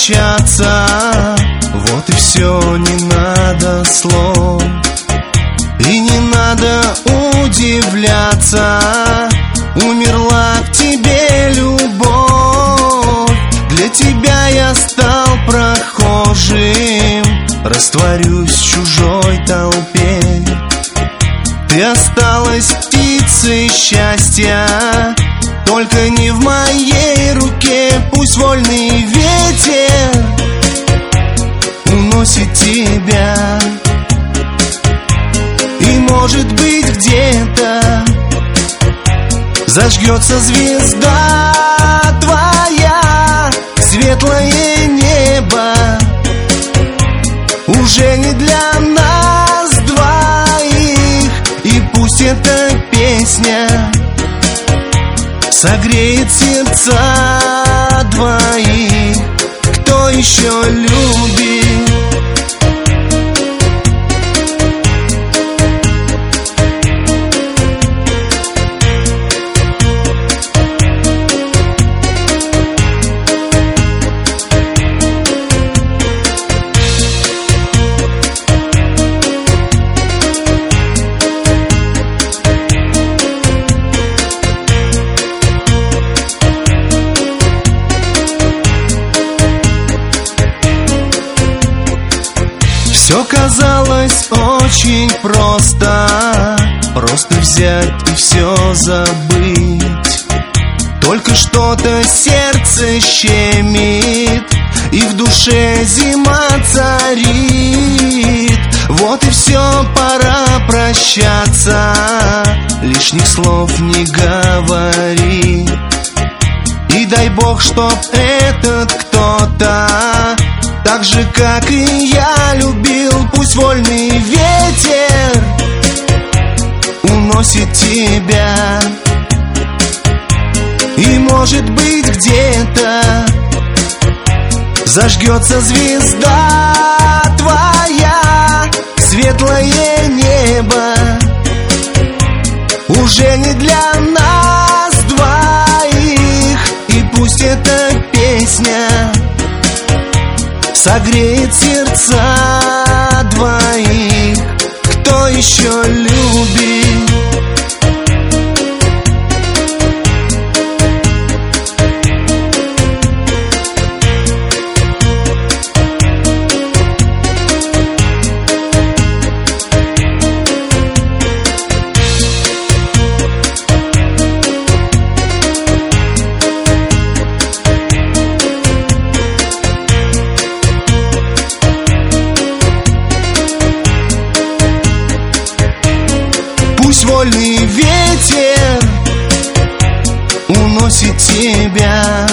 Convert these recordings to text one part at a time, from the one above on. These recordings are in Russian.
прощаться. Вот и все, не надо слов, и не надо удивляться. Умерла к тебе любовь, для тебя я стал прохожим, растворюсь в чужой толпе. Ты осталась птицей счастья, только не в моей руке. Пусть вольный ветер уносит тебя, и может быть где-то зажгется звезда твоя. Светлое небо уже не для нас двоих, и пусть эта песня согреет сердца двоих. Кто еще любит? Все казалось очень просто, просто взять и все забыть. Только что-то сердце щемит, и в душе зима царит. Вот и все, пора прощаться, лишних слов не говори. И дай Бог, чтоб этот кто-то так же, как и я, любил. Пусть вольный ветер уносит тебя, и может быть где-то зажгется звезда твоя. Светлое небо уже не для нас двоих, и пусть эта песня согреет сердца двоих. Кто еще любит? Пусть вольный ветер уносит тебя,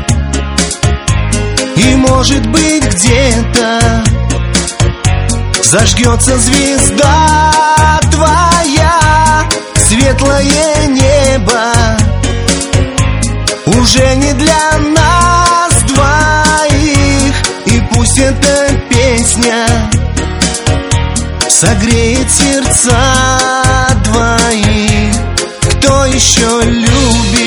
и может быть где-то зажгется звезда твоя. Светлое небо уже не для нас двоих, и пусть эта песня согреет сердца двоих. Кто еще любит?